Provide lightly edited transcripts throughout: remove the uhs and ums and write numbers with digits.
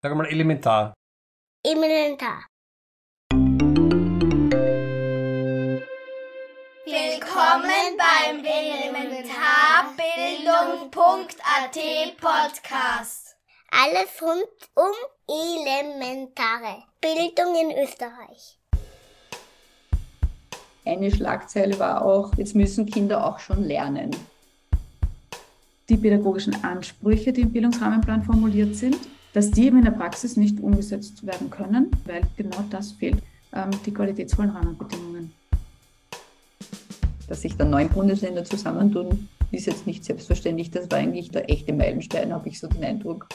Sag mal elementar. Elementar. Willkommen beim Elementarbildung.at Podcast. Alles rund um elementare Bildung in Österreich. Eine Schlagzeile war auch, jetzt müssen Kinder auch schon lernen. Die pädagogischen Ansprüche, die im Bildungsrahmenplan formuliert sind, dass die eben in der Praxis nicht umgesetzt werden können, weil genau das fehlt, die qualitätsvollen Rahmenbedingungen. Dass sich dann 9 Bundesländer zusammentun, ist jetzt nicht selbstverständlich. Das war eigentlich der echte Meilenstein, habe ich so den Eindruck.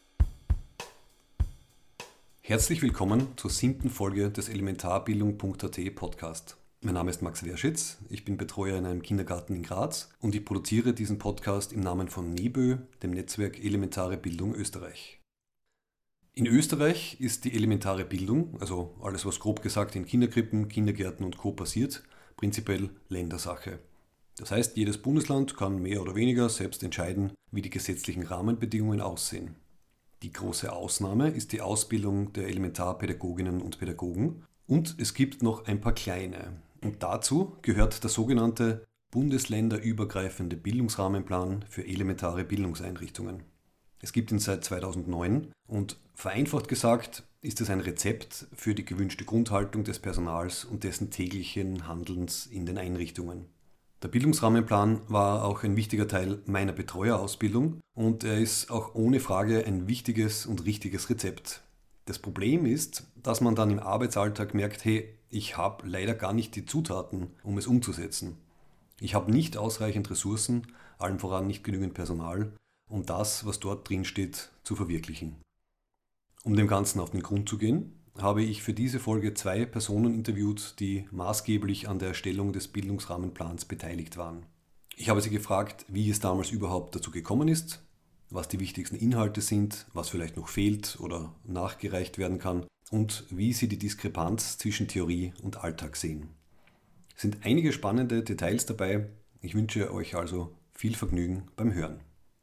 Herzlich willkommen zur 7. Folge des Elementarbildung.at Podcast. Mein Name ist Max Werschitz, ich bin Betreuer in einem Kindergarten in Graz und ich produziere diesen Podcast im Namen von NEBÖ, dem Netzwerk Elementare Bildung Österreich. In Österreich ist die elementare Bildung, also alles was grob gesagt in Kinderkrippen, Kindergärten und Co. passiert, prinzipiell Ländersache. Das heißt, jedes Bundesland kann mehr oder weniger selbst entscheiden, wie die gesetzlichen Rahmenbedingungen aussehen. Die große Ausnahme ist die Ausbildung der Elementarpädagoginnen und Pädagogen und es gibt noch ein paar kleine. Und dazu gehört der sogenannte bundesländerübergreifende Bildungsrahmenplan für elementare Bildungseinrichtungen. Es gibt ihn seit 2009 und vereinfacht gesagt ist es ein Rezept für die gewünschte Grundhaltung des Personals und dessen täglichen Handelns in den Einrichtungen. Der Bildungsrahmenplan war auch ein wichtiger Teil meiner Betreuerausbildung und er ist auch ohne Frage ein wichtiges und richtiges Rezept. Das Problem ist, dass man dann im Arbeitsalltag merkt, hey, ich habe leider gar nicht die Zutaten, um es umzusetzen. Ich habe nicht ausreichend Ressourcen, allem voran nicht genügend Personal, um das, was dort drin steht, zu verwirklichen. Um dem Ganzen auf den Grund zu gehen, habe ich für diese Folge 2 Personen interviewt, die maßgeblich an der Erstellung des Bildungsrahmenplans beteiligt waren. Ich habe sie gefragt, wie es damals überhaupt dazu gekommen ist, was die wichtigsten Inhalte sind, was vielleicht noch fehlt oder nachgereicht werden kann und wie sie die Diskrepanz zwischen Theorie und Alltag sehen. Es sind einige spannende Details dabei. Ich wünsche euch also viel Vergnügen beim Hören.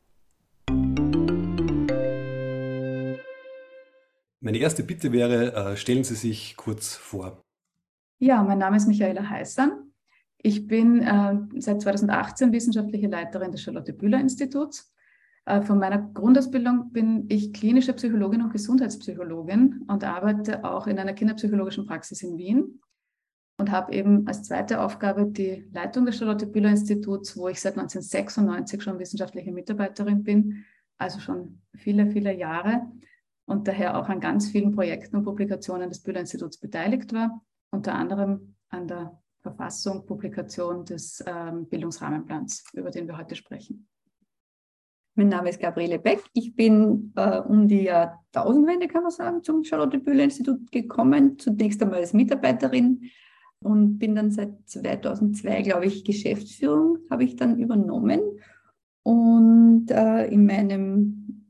Meine erste Bitte wäre, stellen Sie sich kurz vor. Ja, mein Name ist Michaela Heißan. Ich bin seit 2018 wissenschaftliche Leiterin des Charlotte-Bühler-Instituts. Von meiner Grundausbildung bin ich klinische Psychologin und Gesundheitspsychologin und arbeite auch in einer kinderpsychologischen Praxis in Wien und habe eben als zweite Aufgabe die Leitung des Charlotte-Bühler-Instituts, wo ich seit 1996 schon wissenschaftliche Mitarbeiterin bin, also schon viele, viele Jahre und daher auch an ganz vielen Projekten und Publikationen des Bühler-Instituts beteiligt war, unter anderem an der Verfassung, Publikation des Bildungsrahmenplans, über den wir heute sprechen. Mein Name ist Gabriele Beck. Ich bin um die Jahrtausendwende, kann man sagen, zum Charlotte-Bühler-Institut gekommen. Zunächst einmal als Mitarbeiterin und bin dann seit 2002, glaube ich, Geschäftsführung habe ich dann übernommen. Und in meinem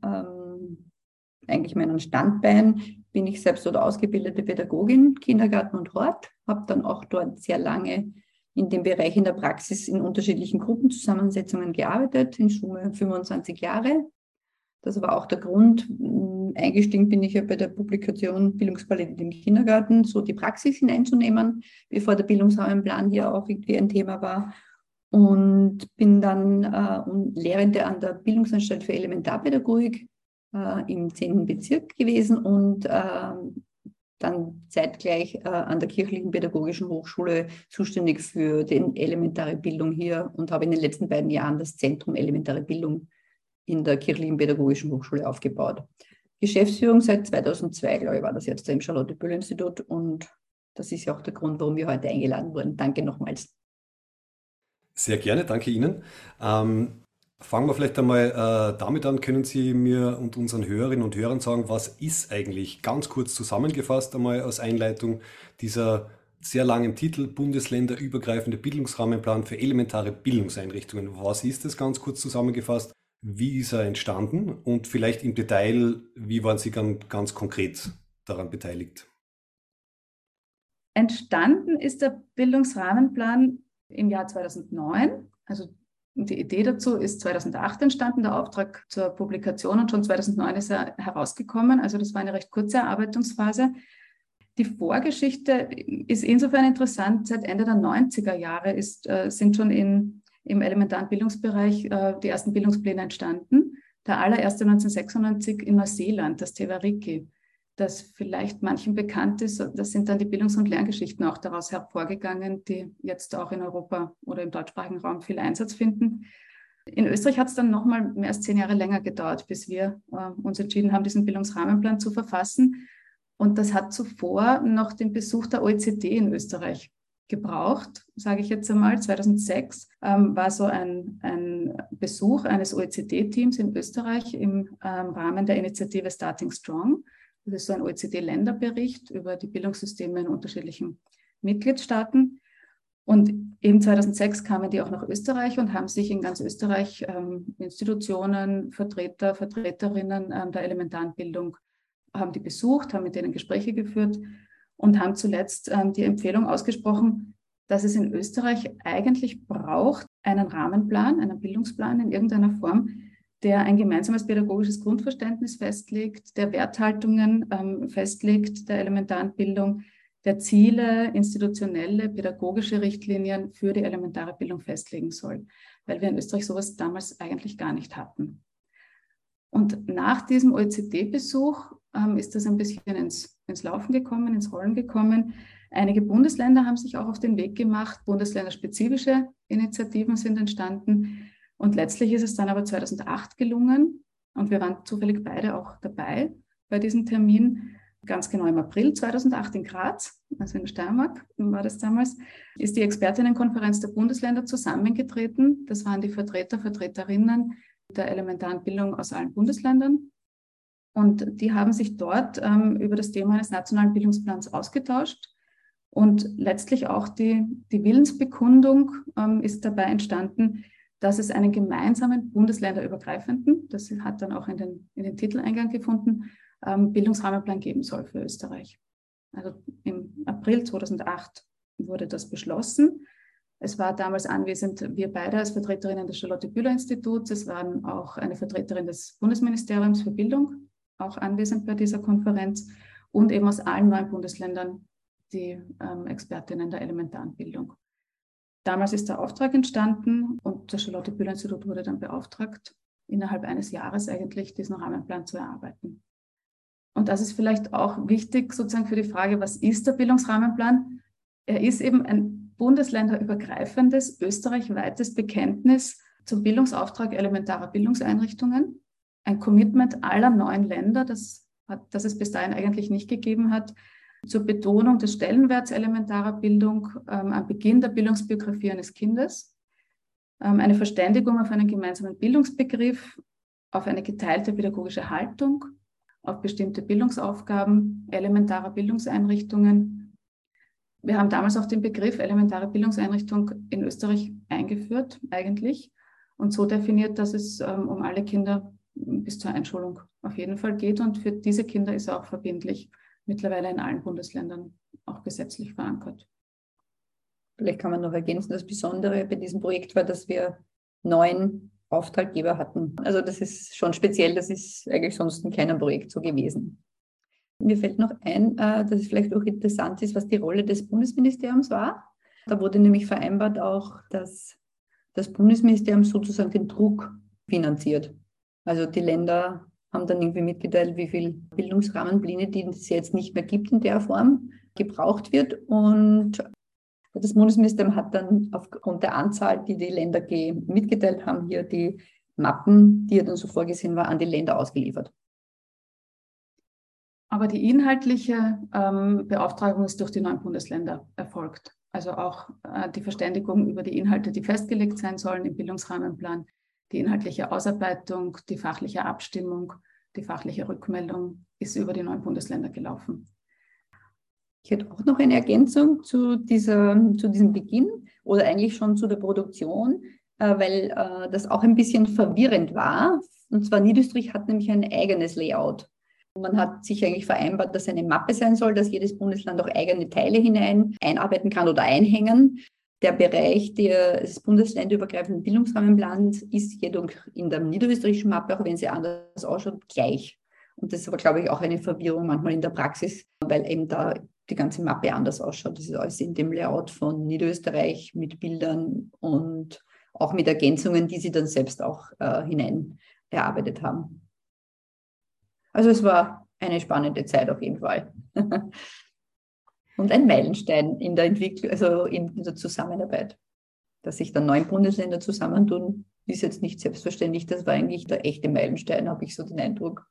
Standbein bin ich selbst dort ausgebildete Pädagogin, Kindergarten und Hort, habe dann auch dort sehr lange in dem Bereich in der Praxis in unterschiedlichen Gruppenzusammensetzungen gearbeitet, in Summe 25 Jahre. Das war auch der Grund, eingestiegen bin ich ja bei der Publikation Bildungsqualität im Kindergarten, so die Praxis hineinzunehmen, bevor der Bildungsrahmenplan hier auch irgendwie ein Thema war. Und bin dann Lehrende an der Bildungsanstalt für Elementarpädagogik im 10. Bezirk gewesen und dann zeitgleich an der Kirchlichen Pädagogischen Hochschule zuständig für die elementare Bildung hier und habe in den letzten 2 Jahren das Zentrum Elementare Bildung in der Kirchlichen Pädagogischen Hochschule aufgebaut. Geschäftsführung seit 2002, glaube ich, war das jetzt im Charlotte-Bühler-Institut und das ist ja auch der Grund, warum wir heute eingeladen wurden. Danke nochmals. Sehr gerne, danke Ihnen. Fangen wir vielleicht einmal damit an, können Sie mir und unseren Hörerinnen und Hörern sagen, was ist eigentlich ganz kurz zusammengefasst einmal als Einleitung dieser sehr langen Titel Bundesländerübergreifende Bildungsrahmenplan für elementare Bildungseinrichtungen. Was ist das ganz kurz zusammengefasst? Wie ist er entstanden? Und vielleicht im Detail, wie waren Sie ganz konkret daran beteiligt? Entstanden ist der Bildungsrahmenplan im Jahr 2009, also Die Idee dazu ist 2008 entstanden, der Auftrag zur Publikation, und schon 2009 ist er herausgekommen. Also das war eine recht kurze Erarbeitungsphase. Die Vorgeschichte ist insofern interessant. Seit Ende der 90er Jahre sind schon im elementaren Bildungsbereich die ersten Bildungspläne entstanden. Der allererste 1996 in Neuseeland, das Te Wariki, das vielleicht manchen bekannt ist. Das sind dann die Bildungs- und Lerngeschichten auch daraus hervorgegangen, die jetzt auch in Europa oder im deutschsprachigen Raum viel Einsatz finden. In Österreich hat es dann nochmal mehr als 10 Jahre länger gedauert, bis wir uns entschieden haben, diesen Bildungsrahmenplan zu verfassen. Und das hat zuvor noch den Besuch der OECD in Österreich gebraucht, sage ich jetzt einmal. 2006 war so ein Besuch eines OECD-Teams in Österreich im Rahmen der Initiative Starting Strong. Das ist so ein OECD-Länderbericht über die Bildungssysteme in unterschiedlichen Mitgliedstaaten. Und eben 2006 kamen die auch nach Österreich und haben sich in ganz Österreich Institutionen, Vertreter, Vertreterinnen der elementaren Bildung haben die besucht, haben mit denen Gespräche geführt und haben zuletzt die Empfehlung ausgesprochen, dass es in Österreich eigentlich braucht einen Rahmenplan, einen Bildungsplan in irgendeiner Form, der ein gemeinsames pädagogisches Grundverständnis festlegt, der Werthaltungen festlegt, der elementaren Bildung, der Ziele, institutionelle, pädagogische Richtlinien für die elementare Bildung festlegen soll, weil wir in Österreich sowas damals eigentlich gar nicht hatten. Und nach diesem OECD-Besuch ist das ein bisschen ins Laufen gekommen, ins Rollen gekommen. Einige Bundesländer haben sich auch auf den Weg gemacht, bundesländerspezifische Initiativen sind entstanden. Und letztlich ist es dann aber 2008 gelungen, und wir waren zufällig beide auch dabei bei diesem Termin, ganz genau im April 2008 in Graz, also in der Steiermark war das damals, ist die Expertinnenkonferenz der Bundesländer zusammengetreten. Das waren die Vertreter, Vertreterinnen der elementaren Bildung aus allen Bundesländern. Und die haben sich dort über das Thema eines nationalen Bildungsplans ausgetauscht. Und letztlich auch die Willensbekundung ist dabei entstanden, dass es einen gemeinsamen bundesländerübergreifenden, das hat dann auch in den Titeleingang gefunden, Bildungsrahmenplan geben soll für Österreich. Also im April 2008 wurde das beschlossen. Es war damals anwesend, wir beide als Vertreterinnen des Charlotte-Bühler-Instituts. Es waren auch eine Vertreterin des Bundesministeriums für Bildung auch anwesend bei dieser Konferenz und eben aus allen 9 Bundesländern die Expertinnen der elementaren Bildung. Damals ist der Auftrag entstanden und das Charlotte-Bühler-Institut wurde dann beauftragt, innerhalb eines Jahres eigentlich diesen Rahmenplan zu erarbeiten. Und das ist vielleicht auch wichtig sozusagen für die Frage, was ist der Bildungsrahmenplan? Er ist eben ein bundesländerübergreifendes, österreichweites Bekenntnis zum Bildungsauftrag elementarer Bildungseinrichtungen. Ein Commitment aller 9 Länder, das es bis dahin eigentlich nicht gegeben hat, zur Betonung des Stellenwerts elementarer Bildung am Beginn der Bildungsbiografie eines Kindes, eine Verständigung auf einen gemeinsamen Bildungsbegriff, auf eine geteilte pädagogische Haltung, auf bestimmte Bildungsaufgaben elementarer Bildungseinrichtungen. Wir haben damals auch den Begriff elementare Bildungseinrichtung in Österreich eingeführt, eigentlich, und so definiert, dass es um alle Kinder bis zur Einschulung auf jeden Fall geht. Und für diese Kinder ist er auch verbindlich, mittlerweile in allen Bundesländern auch gesetzlich verankert. Vielleicht kann man noch ergänzen, das Besondere bei diesem Projekt war, dass wir 9 Auftraggeber hatten. Also das ist schon speziell, das ist eigentlich sonst in keinem Projekt so gewesen. Mir fällt noch ein, dass es vielleicht auch interessant ist, was die Rolle des Bundesministeriums war. Da wurde nämlich vereinbart auch, dass das Bundesministerium sozusagen den Druck finanziert. Also die Länder haben dann irgendwie mitgeteilt, wie viel Bildungsrahmenpläne, die es jetzt nicht mehr gibt in der Form, gebraucht wird. Und das Bundesministerium hat dann aufgrund der Anzahl, die die Länder mitgeteilt haben, hier die Mappen, die ja dann so vorgesehen war, an die Länder ausgeliefert. Aber die inhaltliche Beauftragung ist durch die 9 Bundesländer erfolgt. Also auch die Verständigung über die Inhalte, die festgelegt sein sollen im Bildungsrahmenplan, die inhaltliche Ausarbeitung, die fachliche Abstimmung, die fachliche Rückmeldung ist über die 9 Bundesländer gelaufen. Ich hätte auch noch eine Ergänzung zu diesem Beginn oder eigentlich schon zu der Produktion, weil das auch ein bisschen verwirrend war. Und zwar Niederösterreich hat nämlich ein eigenes Layout. Man hat sich eigentlich vereinbart, dass eine Mappe sein soll, dass jedes Bundesland auch eigene Teile einarbeiten kann oder einhängen. Der Bereich des bundesländerübergreifenden Bildungsrahmenplans ist jedoch in der niederösterreichischen Mappe, auch wenn sie anders ausschaut, gleich. Und das ist aber, glaube ich, auch eine Verwirrung manchmal in der Praxis, weil eben da die ganze Mappe anders ausschaut. Das ist alles in dem Layout von Niederösterreich mit Bildern und auch mit Ergänzungen, die sie dann selbst auch hinein erarbeitet haben. Also es war eine spannende Zeit auf jeden Fall. Und ein Meilenstein in der Entwicklung, also in der Zusammenarbeit. Dass sich dann 9 Bundesländer zusammentun, ist jetzt nicht selbstverständlich. Das war eigentlich der echte Meilenstein, habe ich so den Eindruck.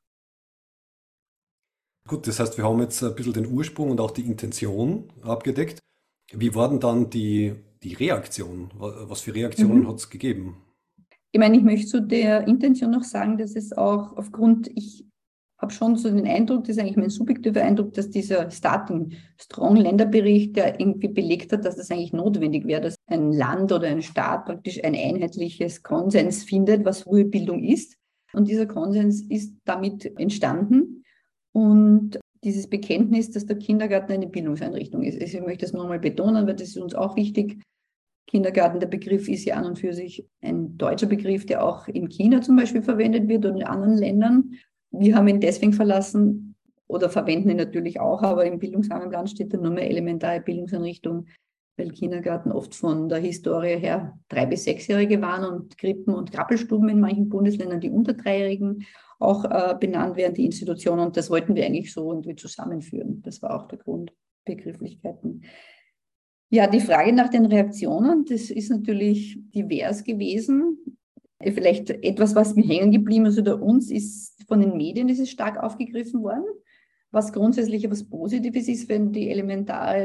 Gut, das heißt, wir haben jetzt ein bisschen den Ursprung und auch die Intention abgedeckt. Wie war denn dann die Reaktion? Was für Reaktionen hat es gegeben? Ich meine, ich möchte zu der Intention noch sagen, dass es auch ich habe schon so den Eindruck, das ist eigentlich mein subjektiver Eindruck, dass dieser Starting Strong Länderbericht, der irgendwie belegt hat, dass das eigentlich notwendig wäre, dass ein Land oder ein Staat praktisch ein einheitliches Konsens findet, was frühe Bildung ist. Und dieser Konsens ist damit entstanden. Und dieses Bekenntnis, dass der Kindergarten eine Bildungseinrichtung ist. Also ich möchte das nochmal betonen, weil das ist uns auch wichtig. Kindergarten, der Begriff ist ja an und für sich ein deutscher Begriff, der auch in China zum Beispiel verwendet wird oder in anderen Ländern. Wir haben ihn deswegen verlassen oder verwenden ihn natürlich auch, aber im Bildungsrahmenplan steht dann nur mehr elementare Bildungseinrichtung, weil Kindergarten oft von der Historie her 3- bis 6-Jährige waren und Krippen und Krabbelstuben in manchen Bundesländern, die unter 3-Jährigen auch benannt werden, die Institutionen. Und das wollten wir eigentlich so irgendwie zusammenführen. Das war auch der Grund, Begrifflichkeiten. Ja, die Frage nach den Reaktionen, das ist natürlich divers gewesen. Vielleicht etwas, was mir hängen geblieben ist oder uns, ist von den Medien, ist es stark aufgegriffen worden, was grundsätzlich etwas Positives ist, wenn die elementare,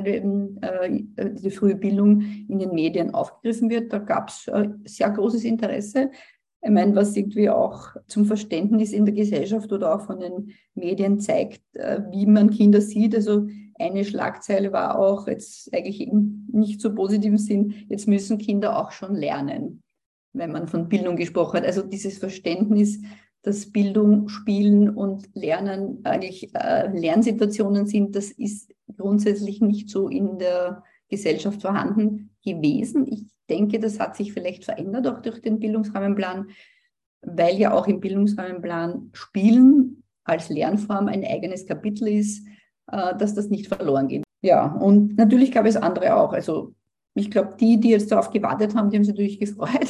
die frühe Bildung in den Medien aufgegriffen wird. Da gab es sehr großes Interesse. Ich meine, was irgendwie auch zum Verständnis in der Gesellschaft oder auch von den Medien zeigt, wie man Kinder sieht. Also eine Schlagzeile war auch jetzt eigentlich im nicht so positiven Sinn, jetzt müssen Kinder auch schon lernen, wenn man von Bildung gesprochen hat. Also dieses Verständnis, dass Bildung, Spielen und Lernen eigentlich Lernsituationen sind, das ist grundsätzlich nicht so in der Gesellschaft vorhanden gewesen. Ich denke, das hat sich vielleicht verändert, auch durch den Bildungsrahmenplan, weil ja auch im Bildungsrahmenplan Spielen als Lernform ein eigenes Kapitel ist, dass das nicht verloren geht. Ja, und natürlich gab es andere auch. Also ich glaube, die jetzt darauf gewartet haben, die haben sich natürlich gefreut.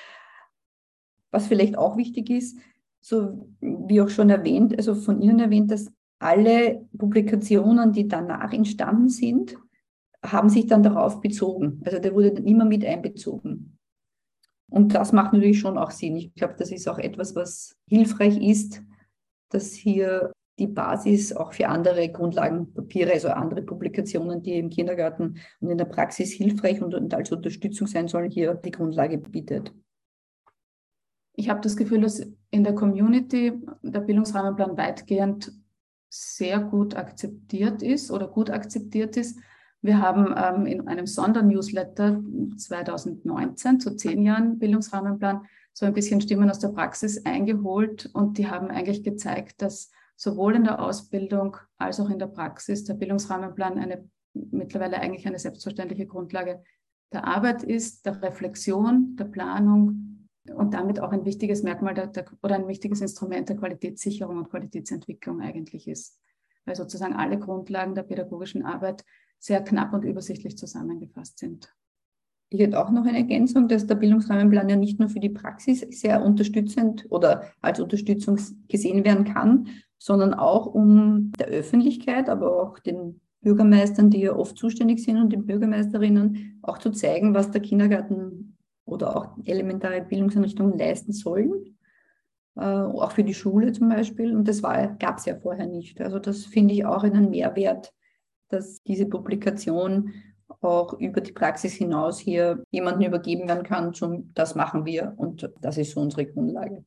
Was vielleicht auch wichtig ist, so wie auch schon erwähnt, also von Ihnen erwähnt, dass alle Publikationen, die danach entstanden sind, haben sich dann darauf bezogen. Also der wurde dann immer mit einbezogen. Und das macht natürlich schon auch Sinn. Ich glaube, das ist auch etwas, was hilfreich ist, dass hier die Basis auch für andere Grundlagenpapiere, also andere Publikationen, die im Kindergarten und in der Praxis hilfreich und als Unterstützung sein sollen, hier die Grundlage bietet. Ich habe das Gefühl, dass in der Community der Bildungsrahmenplan weitgehend sehr gut akzeptiert ist oder gut akzeptiert ist. Wir haben in einem Sondernewsletter 2019 zu 10 Jahren Bildungsrahmenplan so ein bisschen Stimmen aus der Praxis eingeholt und die haben eigentlich gezeigt, dass sowohl in der Ausbildung als auch in der Praxis der Bildungsrahmenplan mittlerweile eigentlich eine selbstverständliche Grundlage der Arbeit ist, der Reflexion, der Planung und damit auch ein wichtiges Merkmal oder ein wichtiges Instrument der Qualitätssicherung und Qualitätsentwicklung eigentlich ist, weil sozusagen alle Grundlagen der pädagogischen Arbeit sehr knapp und übersichtlich zusammengefasst sind. Ich hätte auch noch eine Ergänzung, dass der Bildungsrahmenplan ja nicht nur für die Praxis sehr unterstützend oder als Unterstützung gesehen werden kann, sondern auch um der Öffentlichkeit, aber auch den Bürgermeistern, die ja oft zuständig sind und den Bürgermeisterinnen auch zu zeigen, was der Kindergarten oder auch elementare Bildungseinrichtungen leisten sollen, auch für die Schule zum Beispiel. Und das gab es ja vorher nicht. Also das finde ich auch einen Mehrwert, dass diese Publikation auch über die Praxis hinaus hier jemandem übergeben werden kann, das machen wir und das ist so unsere Grundlage.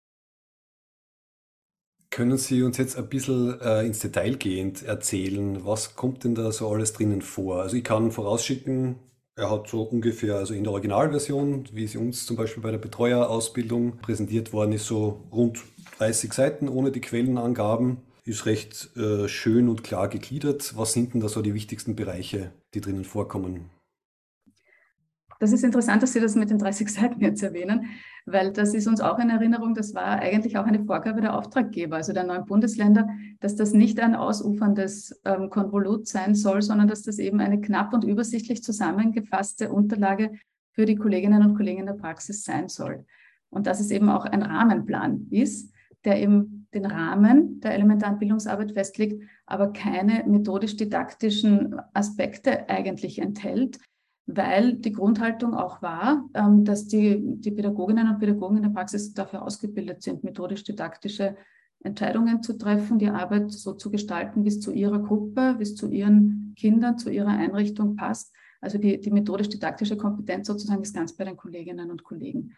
Können Sie uns jetzt ein bisschen ins Detail gehend erzählen, was kommt denn da so alles drinnen vor? Also ich kann vorausschicken, er hat so ungefähr, also in der Originalversion, wie sie uns zum Beispiel bei der Betreuerausbildung präsentiert worden ist, so rund 30 Seiten ohne die Quellenangaben. Ist recht schön und klar gegliedert. Was sind denn da so die wichtigsten Bereiche, die drinnen vorkommen? Das ist interessant, dass Sie das mit den 30 Seiten jetzt erwähnen, weil das ist uns auch in Erinnerung, das war eigentlich auch eine Vorgabe der Auftraggeber, also der 9 Bundesländer, dass das nicht ein ausuferndes Konvolut sein soll, sondern dass das eben eine knapp und übersichtlich zusammengefasste Unterlage für die Kolleginnen und Kollegen in der Praxis sein soll. Und dass es eben auch ein Rahmenplan ist, der eben den Rahmen der elementaren Bildungsarbeit festlegt, aber keine methodisch-didaktischen Aspekte eigentlich enthält, weil die Grundhaltung auch war, dass die Pädagoginnen und Pädagogen in der Praxis dafür ausgebildet sind, methodisch-didaktische Entscheidungen zu treffen, die Arbeit so zu gestalten, wie es zu ihrer Gruppe, wie es zu ihren Kindern, zu ihrer Einrichtung passt. Also die methodisch-didaktische Kompetenz sozusagen ist ganz bei den Kolleginnen und Kollegen.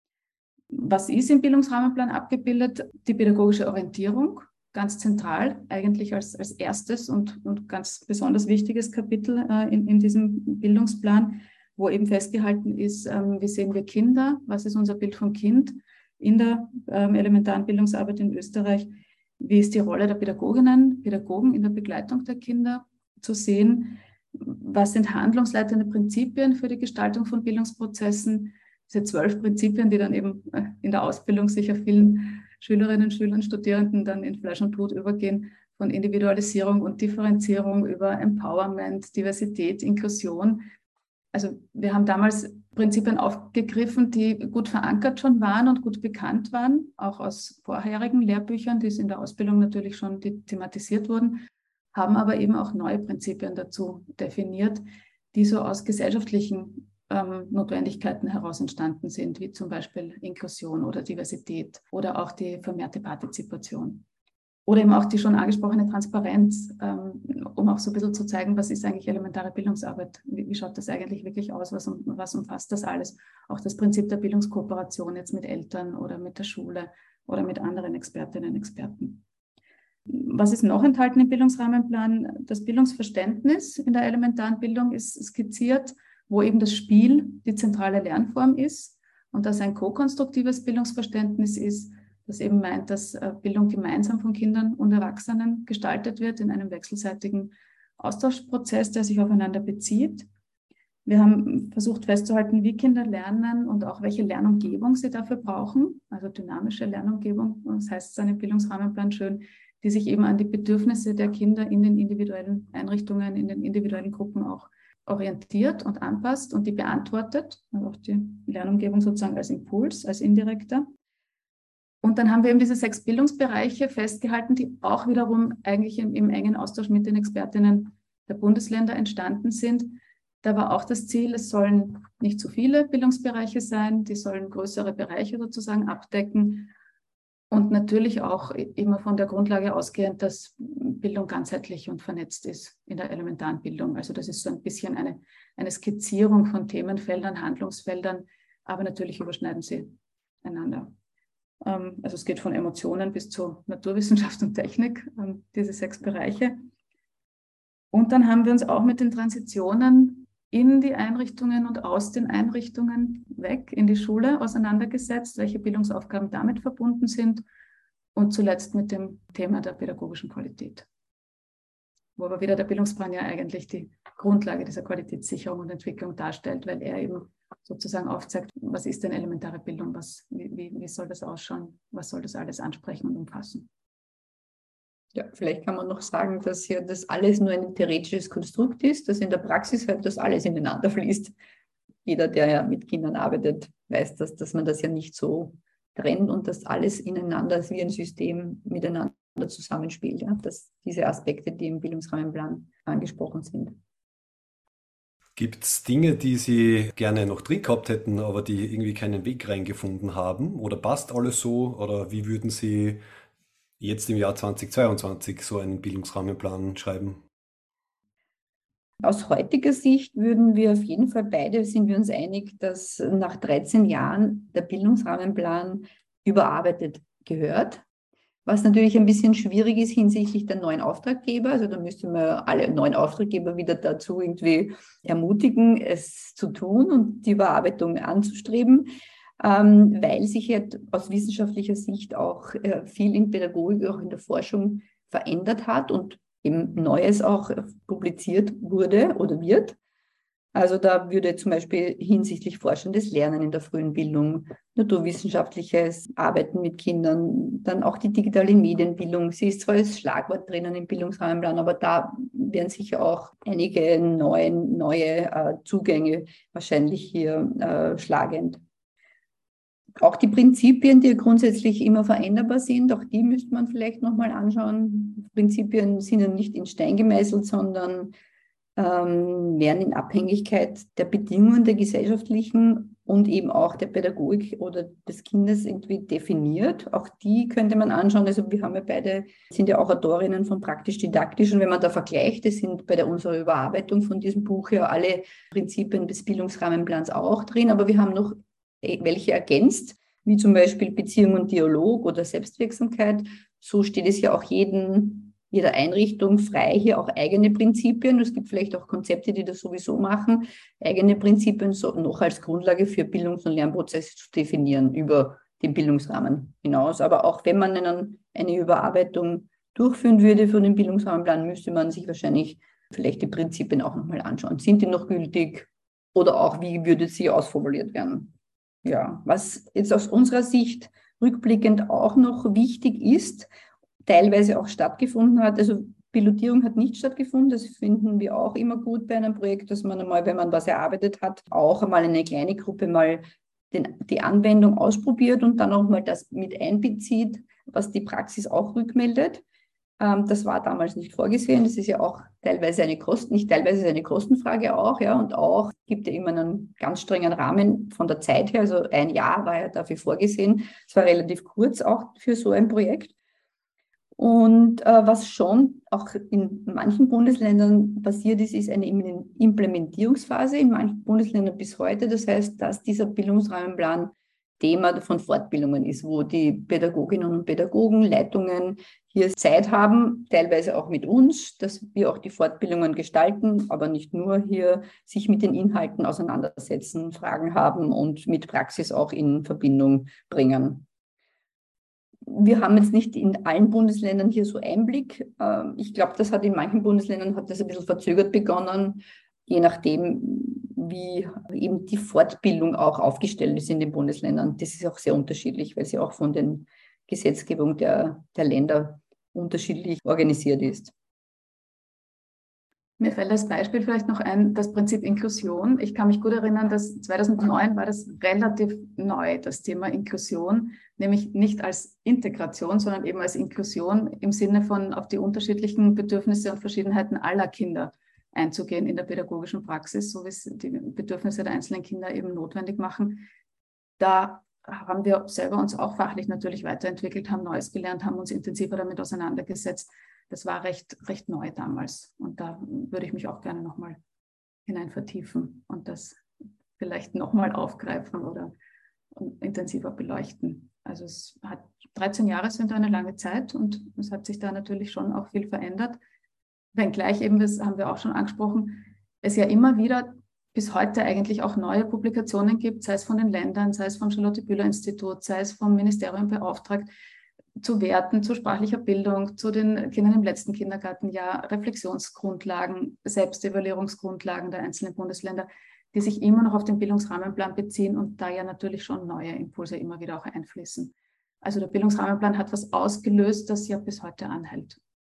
Was ist im Bildungsrahmenplan abgebildet? Die pädagogische Orientierung, ganz zentral, eigentlich als erstes und ganz besonders wichtiges Kapitel in diesem Bildungsplan, wo eben festgehalten ist, wie sehen wir Kinder, was ist unser Bild vom Kind in der elementaren Bildungsarbeit in Österreich, wie ist die Rolle der Pädagoginnen, Pädagogen in der Begleitung der Kinder zu sehen, was sind handlungsleitende Prinzipien für die Gestaltung von Bildungsprozessen, diese 12 Prinzipien, die dann eben in der Ausbildung sicher vielen Schülerinnen, Schülern, Studierenden dann in Fleisch und Blut übergehen, von Individualisierung und Differenzierung über Empowerment, Diversität, Inklusion. Also wir haben damals Prinzipien aufgegriffen, die gut verankert schon waren und gut bekannt waren, auch aus vorherigen Lehrbüchern, die es in der Ausbildung natürlich schon thematisiert wurden, haben aber eben auch neue Prinzipien dazu definiert, die so aus gesellschaftlichen Notwendigkeiten heraus entstanden sind, wie zum Beispiel Inklusion oder Diversität oder auch die vermehrte Partizipation. Oder eben auch die schon angesprochene Transparenz, um auch so ein bisschen zu zeigen, was ist eigentlich elementare Bildungsarbeit, wie schaut das eigentlich wirklich aus, was umfasst das alles. Auch das Prinzip der Bildungskooperation jetzt mit Eltern oder mit der Schule oder mit anderen Expertinnen und Experten. Was ist noch enthalten im Bildungsrahmenplan? Das Bildungsverständnis in der elementaren Bildung ist skizziert, wo eben das Spiel die zentrale Lernform ist und das ein ko-konstruktives Bildungsverständnis ist, das eben meint, dass Bildung gemeinsam von Kindern und Erwachsenen gestaltet wird in einem wechselseitigen Austauschprozess, der sich aufeinander bezieht. Wir haben versucht festzuhalten, wie Kinder lernen und auch welche Lernumgebung sie dafür brauchen, also dynamische Lernumgebung, das heißt es im Bildungsrahmenplan schön, die sich eben an die Bedürfnisse der Kinder in den individuellen Einrichtungen, in den individuellen Gruppen auch orientiert und anpasst und die beantwortet, also auch die Lernumgebung sozusagen als Impuls, als indirekter. Und dann haben wir eben diese 6 Bildungsbereiche festgehalten, die auch wiederum eigentlich im engen Austausch mit den Expertinnen der Bundesländer entstanden sind. Da war auch das Ziel, es sollen nicht zu viele Bildungsbereiche sein, die sollen größere Bereiche sozusagen abdecken. Und natürlich auch immer von der Grundlage ausgehend, dass Bildung ganzheitlich und vernetzt ist in der elementaren Bildung. Also das ist so ein bisschen eine Skizzierung von Themenfeldern, Handlungsfeldern, aber natürlich überschneiden sie einander. Also es geht von Emotionen bis zu Naturwissenschaft und Technik, diese 6 Bereiche. Und dann haben wir uns auch mit den Transitionen in die Einrichtungen und aus den Einrichtungen weg in die Schule auseinandergesetzt, welche Bildungsaufgaben damit verbunden sind und zuletzt mit dem Thema der pädagogischen Qualität, wo aber wieder der Bildungsplan ja eigentlich die Grundlage dieser Qualitätssicherung und Entwicklung darstellt, weil er eben sozusagen aufzeigt, was ist denn elementare Bildung, wie soll das ausschauen, was soll das alles ansprechen und umfassen. Ja, vielleicht kann man noch sagen, dass ja das alles nur ein theoretisches Konstrukt ist, dass in der Praxis halt das alles ineinander fließt. Jeder, der ja mit Kindern arbeitet, weiß, dass man das ja nicht so trennt und dass alles ineinander wie ein System miteinander zusammenspielt. Ja? Dass diese Aspekte, die im Bildungsrahmenplan angesprochen sind. Gibt es Dinge, die Sie gerne noch drin gehabt hätten, aber die irgendwie keinen Weg reingefunden haben? Oder passt alles so? Oder wie würden Sie jetzt im Jahr 2022 so einen Bildungsrahmenplan schreiben? Aus heutiger Sicht würden wir auf jeden Fall sind wir uns einig, dass nach 13 Jahren der Bildungsrahmenplan überarbeitet gehört. Was natürlich ein bisschen schwierig ist hinsichtlich der neuen Auftraggeber. Also da müsste man alle neuen Auftraggeber wieder dazu irgendwie ermutigen, es zu tun und die Überarbeitung anzustreben, weil sich jetzt aus wissenschaftlicher Sicht auch viel in Pädagogik, auch in der Forschung verändert hat und eben Neues auch publiziert wurde oder wird. Also da würde zum Beispiel hinsichtlich forschendes Lernen in der frühen Bildung, naturwissenschaftliches Arbeiten mit Kindern, dann auch die digitale Medienbildung. Sie ist zwar als Schlagwort drinnen im Bildungsrahmenplan, aber da werden sicher auch einige neue Zugänge wahrscheinlich hier schlagend. Auch die Prinzipien, die grundsätzlich immer veränderbar sind, auch die müsste man vielleicht nochmal anschauen. Prinzipien sind ja nicht in Stein gemeißelt, sondern werden in Abhängigkeit der Bedingungen der gesellschaftlichen und eben auch der Pädagogik oder des Kindes irgendwie definiert. Auch die könnte man anschauen. Also wir haben ja beide, sind ja auch Autorinnen von praktisch-didaktisch. Und wenn man da vergleicht, das sind bei unserer Überarbeitung von diesem Buch ja alle Prinzipien des Bildungsrahmenplans auch drin, aber wir haben noch welche ergänzt, wie zum Beispiel Beziehung und Dialog oder Selbstwirksamkeit. So steht es ja auch jeder Einrichtung frei, hier auch eigene Prinzipien. Es gibt vielleicht auch Konzepte, die das sowieso machen, eigene Prinzipien so noch als Grundlage für Bildungs- und Lernprozesse zu definieren über den Bildungsrahmen hinaus. Aber auch wenn man eine Überarbeitung durchführen würde für den Bildungsrahmenplan, müsste man sich wahrscheinlich vielleicht die Prinzipien auch nochmal anschauen. Sind die noch gültig oder auch wie würde sie ausformuliert werden? Ja, was jetzt aus unserer Sicht rückblickend auch noch wichtig ist, teilweise auch stattgefunden hat. Also Pilotierung hat nicht stattgefunden. Das finden wir auch immer gut bei einem Projekt, dass man einmal, wenn man was erarbeitet hat, auch einmal eine kleine Gruppe mal die Anwendung ausprobiert und dann auch mal das mit einbezieht, was die Praxis auch rückmeldet. Das war damals nicht vorgesehen. Das ist ja auch teilweise eine Kostenfrage auch, ja, und auch gibt ja immer einen ganz strengen Rahmen von der Zeit her. Also 1 Jahr war ja dafür vorgesehen. Es war relativ kurz auch für so ein Projekt. Und was schon auch in manchen Bundesländern passiert ist, ist eine Implementierungsphase in manchen Bundesländern bis heute. Das heißt, dass dieser Bildungsrahmenplan Thema von Fortbildungen ist, wo die Pädagoginnen und Pädagogen, Leitungen hier Zeit haben, teilweise auch mit uns, dass wir auch die Fortbildungen gestalten, aber nicht nur hier sich mit den Inhalten auseinandersetzen, Fragen haben und mit Praxis auch in Verbindung bringen. Wir haben jetzt nicht in allen Bundesländern hier so Einblick. Ich glaube, das hat in manchen Bundesländern ein bisschen verzögert begonnen, je nachdem, wie eben die Fortbildung auch aufgestellt ist in den Bundesländern. Das ist auch sehr unterschiedlich, weil sie auch von den Gesetzgebung der Länder unterschiedlich organisiert ist. Mir fällt als Beispiel vielleicht noch ein, das Prinzip Inklusion. Ich kann mich gut erinnern, dass 2009 war das relativ neu, das Thema Inklusion, nämlich nicht als Integration, sondern eben als Inklusion im Sinne von auf die unterschiedlichen Bedürfnisse und Verschiedenheiten aller Kinder einzugehen in der pädagogischen Praxis, so wie es die Bedürfnisse der einzelnen Kinder eben notwendig machen. Da haben wir selber uns auch fachlich natürlich weiterentwickelt, haben Neues gelernt, haben uns intensiver damit auseinandergesetzt. Das war recht neu damals. Und da würde ich mich auch gerne nochmal hinein vertiefen und das vielleicht nochmal aufgreifen oder intensiver beleuchten. Also 13 Jahre sind eine lange Zeit und es hat sich da natürlich schon auch viel verändert. Wenngleich eben, das haben wir auch schon angesprochen, es ja immer wieder bis heute eigentlich auch neue Publikationen gibt, sei es von den Ländern, sei es vom Charlotte-Bühler-Institut, sei es vom Ministerium beauftragt, zu Werten, zu sprachlicher Bildung, zu den Kindern im letzten Kindergartenjahr, Reflexionsgrundlagen, Selbstevaluierungsgrundlagen der einzelnen Bundesländer, die sich immer noch auf den Bildungsrahmenplan beziehen und da ja natürlich schon neue Impulse immer wieder auch einfließen. Also der Bildungsrahmenplan hat was ausgelöst, das ja bis heute anhält.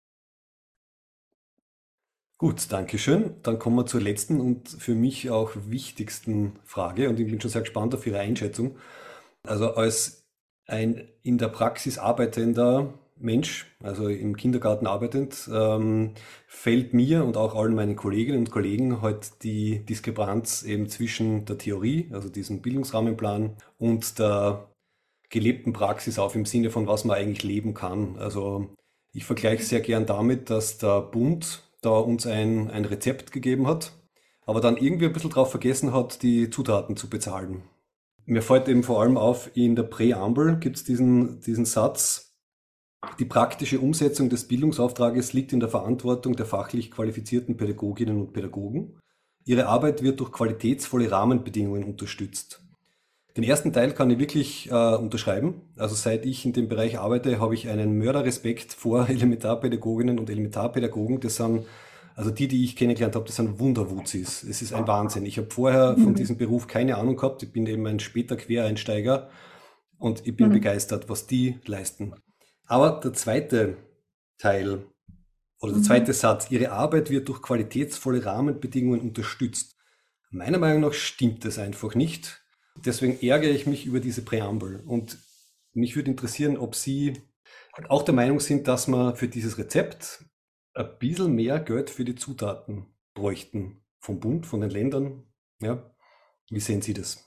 Gut, danke schön. Dann kommen wir zur letzten und für mich auch wichtigsten Frage und ich bin schon sehr gespannt auf Ihre Einschätzung. Also als ein in der Praxis arbeitender Mensch, also im Kindergarten arbeitend, fällt mir und auch allen meinen Kolleginnen und Kollegen heute die Diskrepanz eben zwischen der Theorie, also diesem Bildungsrahmenplan, und der gelebten Praxis auf im Sinne von, was man eigentlich leben kann. Also ich vergleiche sehr gern damit, dass der Bund da uns ein Rezept gegeben hat, aber dann irgendwie ein bisschen drauf vergessen hat, die Zutaten zu bezahlen. Mir fällt eben vor allem auf, in der Präambel gibt es diesen Satz: Die praktische Umsetzung des Bildungsauftrages liegt in der Verantwortung der fachlich qualifizierten Pädagoginnen und Pädagogen. Ihre Arbeit wird durch qualitätsvolle Rahmenbedingungen unterstützt. Den ersten Teil kann ich wirklich unterschreiben. Also seit ich in dem Bereich arbeite, habe ich einen Mörderrespekt vor Elementarpädagoginnen und Elementarpädagogen. Das sind Also die ich kennengelernt habe, das sind Wunderwuzis. Es ist ein Wahnsinn. Ich habe vorher von diesem Beruf keine Ahnung gehabt. Ich bin eben ein später Quereinsteiger und ich bin begeistert, was die leisten. Aber der zweite Teil oder der zweite Satz, Ihre Arbeit wird durch qualitätsvolle Rahmenbedingungen unterstützt. Meiner Meinung nach stimmt das einfach nicht. Deswegen ärgere ich mich über diese Präambel. Und mich würde interessieren, ob Sie auch der Meinung sind, dass wir für dieses Rezept ein bisschen mehr Geld für die Zutaten bräuchten. Vom Bund, von den Ländern. Ja. Wie sehen Sie das?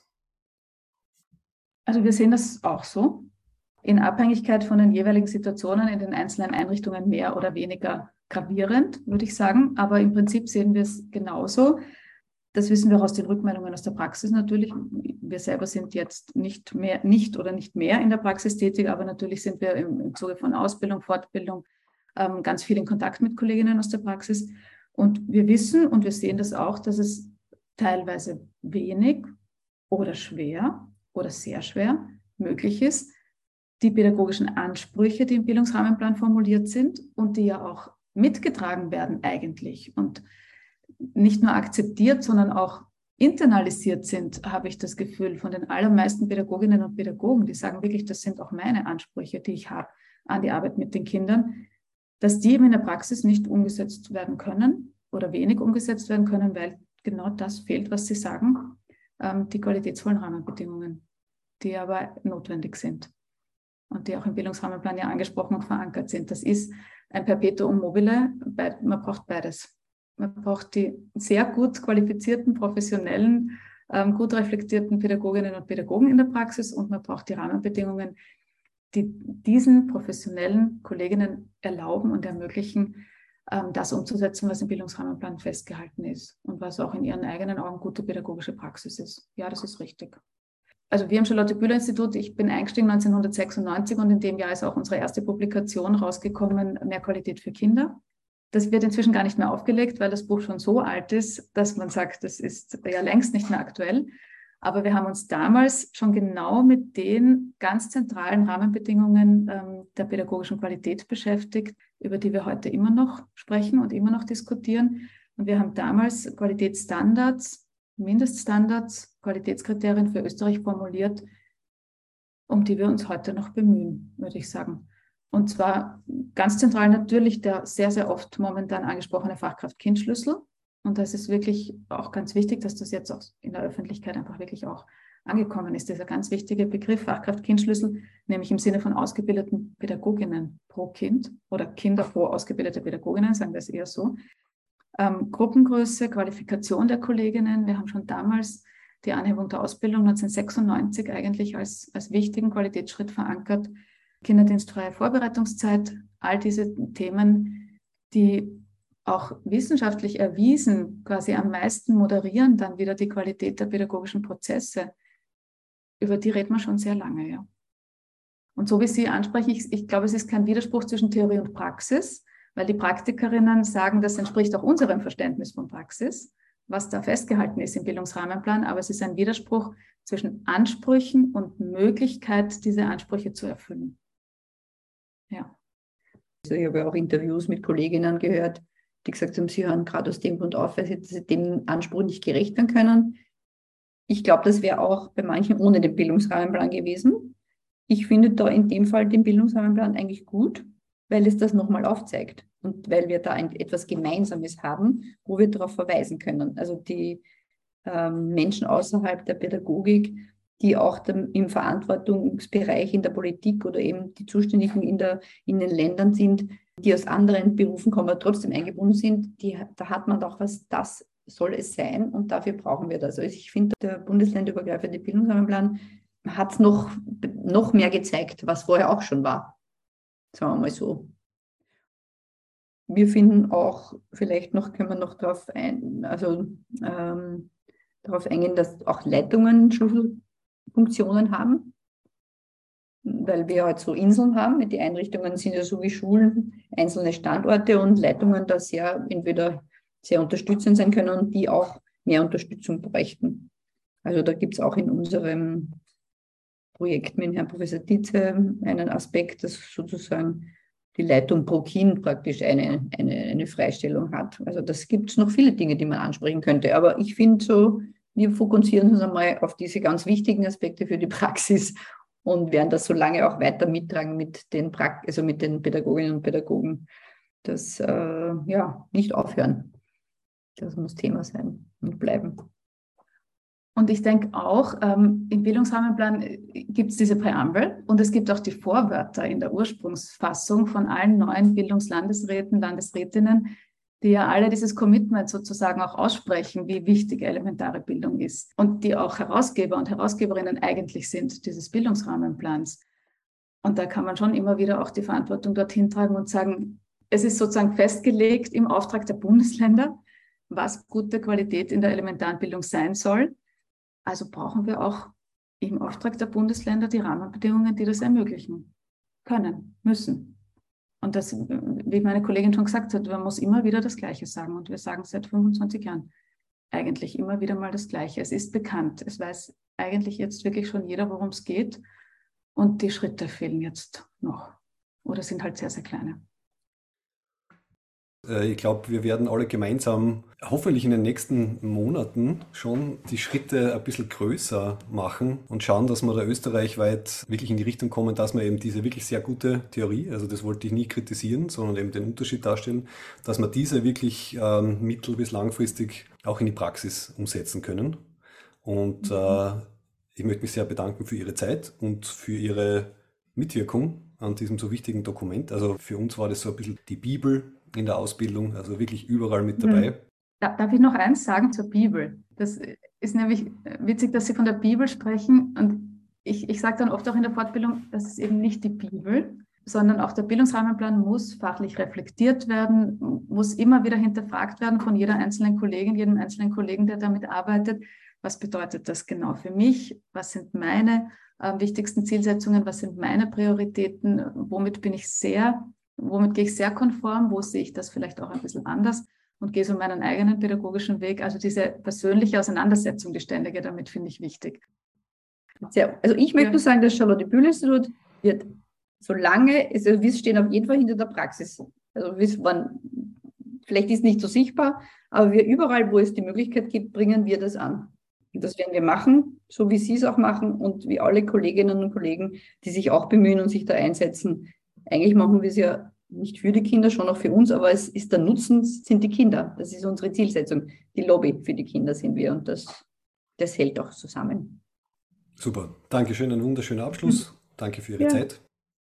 Also wir sehen das auch so. In Abhängigkeit von den jeweiligen Situationen in den einzelnen Einrichtungen mehr oder weniger gravierend, würde ich sagen. Aber im Prinzip sehen wir es genauso. Das wissen wir auch aus den Rückmeldungen aus der Praxis natürlich. Wir selber sind jetzt nicht mehr in der Praxis tätig, aber natürlich sind wir im Zuge von Ausbildung, Fortbildung ganz viel in Kontakt mit Kolleginnen aus der Praxis. Und wir wissen und wir sehen das auch, dass es teilweise wenig oder schwer oder sehr schwer möglich ist, die pädagogischen Ansprüche, die im Bildungsrahmenplan formuliert sind und die ja auch mitgetragen werden eigentlich und nicht nur akzeptiert, sondern auch internalisiert sind, habe ich das Gefühl, von den allermeisten Pädagoginnen und Pädagogen, die sagen wirklich, das sind auch meine Ansprüche, die ich habe an die Arbeit mit den Kindern, dass die eben in der Praxis nicht umgesetzt werden können oder wenig umgesetzt werden können, weil genau das fehlt, was Sie sagen, die qualitätsvollen Rahmenbedingungen, die aber notwendig sind und die auch im Bildungsrahmenplan ja angesprochen und verankert sind. Das ist ein Perpetuum mobile, man braucht beides. Man braucht die sehr gut qualifizierten, professionellen, gut reflektierten Pädagoginnen und Pädagogen in der Praxis und man braucht die Rahmenbedingungen, die diesen professionellen Kolleginnen erlauben und ermöglichen, das umzusetzen, was im Bildungsrahmenplan festgehalten ist und was auch in ihren eigenen Augen gute pädagogische Praxis ist. Ja, das ist richtig. Also wir im Charlotte-Bühler-Institut, ich bin eingestiegen 1996 und in dem Jahr ist auch unsere erste Publikation rausgekommen, Mehr Qualität für Kinder. Das wird inzwischen gar nicht mehr aufgelegt, weil das Buch schon so alt ist, dass man sagt, das ist ja längst nicht mehr aktuell. Aber wir haben uns damals schon genau mit den ganz zentralen Rahmenbedingungen der pädagogischen Qualität beschäftigt, über die wir heute immer noch sprechen und immer noch diskutieren. Und wir haben damals Qualitätsstandards, Mindeststandards, Qualitätskriterien für Österreich formuliert, um die wir uns heute noch bemühen, würde ich sagen. Und zwar ganz zentral natürlich der sehr, sehr oft momentan angesprochene Fachkraft-Kind-Schlüssel. Und das ist wirklich auch ganz wichtig, dass das jetzt auch in der Öffentlichkeit einfach wirklich auch angekommen ist. Dieser ganz wichtige Begriff Fachkraft-Kind-Schlüssel, nämlich im Sinne von ausgebildeten Pädagoginnen pro Kind oder Kinder pro ausgebildete Pädagoginnen, sagen wir es eher so. Gruppengröße, Qualifikation der Kolleginnen. Wir haben schon damals die Anhebung der Ausbildung 1996 eigentlich als wichtigen Qualitätsschritt verankert. Kinderdienstfreie Vorbereitungszeit, all diese Themen, die auch wissenschaftlich erwiesen quasi am meisten moderieren dann wieder die Qualität der pädagogischen Prozesse. Über die reden wir schon sehr lange, ja. Und so wie Sie ansprechen, ich glaube, es ist kein Widerspruch zwischen Theorie und Praxis, weil die Praktikerinnen sagen, das entspricht auch unserem Verständnis von Praxis, was da festgehalten ist im Bildungsrahmenplan, aber es ist ein Widerspruch zwischen Ansprüchen und Möglichkeit, diese Ansprüche zu erfüllen. Ja. Also ich habe ja auch Interviews mit Kolleginnen gehört, die gesagt haben, sie hören gerade aus dem Grund auf, weil sie dem Anspruch nicht gerecht werden können. Ich glaube, das wäre auch bei manchen ohne den Bildungsrahmenplan gewesen. Ich finde da in dem Fall den Bildungsrahmenplan eigentlich gut, weil es das nochmal aufzeigt und weil wir da etwas Gemeinsames haben, wo wir darauf verweisen können. Also die Menschen außerhalb der Pädagogik, die auch im Verantwortungsbereich in der Politik oder eben die Zuständigen in den Ländern sind, die aus anderen Berufen kommen, aber trotzdem eingebunden sind, da hat man doch was, das soll es sein und dafür brauchen wir das. Also ich finde, der bundesländerübergreifende Bildungsrahmenplan hat es noch mehr gezeigt, was vorher auch schon war. Sagen wir mal so. Wir finden auch, vielleicht können wir noch darauf eingehen, dass auch Leitungen Schlüsselfunktionen haben, weil wir halt so Inseln haben. Die Einrichtungen sind ja so wie Schulen, einzelne Standorte und Leitungen da entweder sehr unterstützend sein können und die auch mehr Unterstützung bräuchten. Also da gibt es auch in unserem Projekt mit Herrn Professor Dietze einen Aspekt, dass sozusagen die Leitung pro Kind praktisch eine Freistellung hat. Also das gibt es noch viele Dinge, die man ansprechen könnte. Aber ich finde so, wir fokussieren uns einmal auf diese ganz wichtigen Aspekte für die Praxis und werden das so lange auch weiter mittragen mit den Pädagoginnen und Pädagogen, das nicht aufhören. Das muss Thema sein und bleiben. Und ich denke auch, im Bildungsrahmenplan gibt es diese Präambel und es gibt auch die Vorwörter in der Ursprungsfassung von allen neuen Bildungslandesräten, Landesrätinnen, die ja alle dieses Commitment sozusagen auch aussprechen, wie wichtig elementare Bildung ist und die auch Herausgeber und Herausgeberinnen eigentlich sind dieses Bildungsrahmenplans. Und da kann man schon immer wieder auch die Verantwortung dorthin tragen und sagen, es ist sozusagen festgelegt im Auftrag der Bundesländer, was gute Qualität in der elementaren Bildung sein soll. Also brauchen wir auch im Auftrag der Bundesländer die Rahmenbedingungen, die das ermöglichen können, müssen. Und das, wie meine Kollegin schon gesagt hat, man muss immer wieder das Gleiche sagen. Und wir sagen seit 25 Jahren eigentlich immer wieder mal das Gleiche. Es ist bekannt. Es weiß eigentlich jetzt wirklich schon jeder, worum es geht. Und die Schritte fehlen jetzt noch oder sind halt sehr, sehr kleine. Ich glaube, wir werden alle gemeinsam hoffentlich in den nächsten Monaten schon die Schritte ein bisschen größer machen und schauen, dass wir da österreichweit wirklich in die Richtung kommen, dass wir eben diese wirklich sehr gute Theorie, also das wollte ich nie kritisieren, sondern eben den Unterschied darstellen, dass wir diese wirklich mittel- bis langfristig auch in die Praxis umsetzen können. Und ich möchte mich sehr bedanken für Ihre Zeit und für Ihre Mitwirkung an diesem so wichtigen Dokument. Also für uns war das so ein bisschen die Bibel in der Ausbildung, also wirklich überall mit dabei. Darf ich noch eins sagen zur Bibel? Das ist nämlich witzig, dass Sie von der Bibel sprechen. Und ich sage dann oft auch in der Fortbildung, das ist eben nicht die Bibel, sondern auch der Bildungsrahmenplan muss fachlich reflektiert werden, muss immer wieder hinterfragt werden von jeder einzelnen Kollegin, jedem einzelnen Kollegen, der damit arbeitet. Was bedeutet das genau für mich? Was sind meine wichtigsten Zielsetzungen? Was sind meine Prioritäten? Womit gehe ich sehr konform? Wo sehe ich das vielleicht auch ein bisschen anders? Und gehe so meinen eigenen pädagogischen Weg. Also diese persönliche Auseinandersetzung, die ständige, damit finde ich wichtig. Also ich möchte nur sagen, das Charlotte-Bühler-Institut wird wir stehen auf jeden Fall hinter der Praxis. Also vielleicht ist es nicht so sichtbar, aber wir überall, wo es die Möglichkeit gibt, bringen wir das an. Und das werden wir machen, so wie Sie es auch machen und wie alle Kolleginnen und Kollegen, die sich auch bemühen und sich da einsetzen. Eigentlich machen wir es ja nicht für die Kinder, schon auch für uns, aber es ist der Nutzen, sind die Kinder. Das ist unsere Zielsetzung. Die Lobby für die Kinder sind wir und das hält auch zusammen. Super, Dankeschön, ein wunderschöner Abschluss. Danke für Ihre Zeit.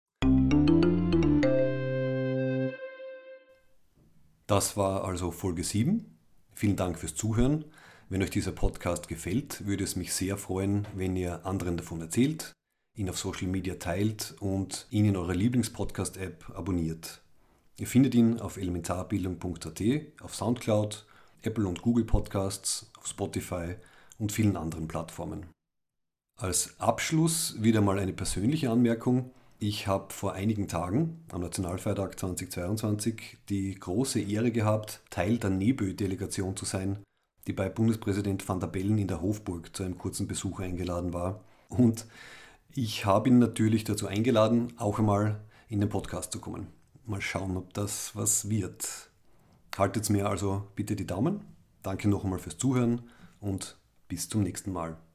Das war also Folge 7. Vielen Dank fürs Zuhören. Wenn euch dieser Podcast gefällt, würde es mich sehr freuen, wenn ihr anderen davon erzählt, ihn auf Social Media teilt und ihn in eurer Lieblingspodcast-App abonniert. Ihr findet ihn auf elementarbildung.at, auf Soundcloud, Apple und Google Podcasts, auf Spotify und vielen anderen Plattformen. Als Abschluss wieder mal eine persönliche Anmerkung. Ich habe vor einigen Tagen, am Nationalfeiertag 2022, die große Ehre gehabt, Teil der NEBÖ-Delegation zu sein, die bei Bundespräsident Van der Bellen in der Hofburg zu einem kurzen Besuch eingeladen war. Und ich habe ihn natürlich dazu eingeladen, auch einmal in den Podcast zu kommen. Mal schauen, ob das was wird. Haltet mir also bitte die Daumen. Danke noch einmal fürs Zuhören und bis zum nächsten Mal.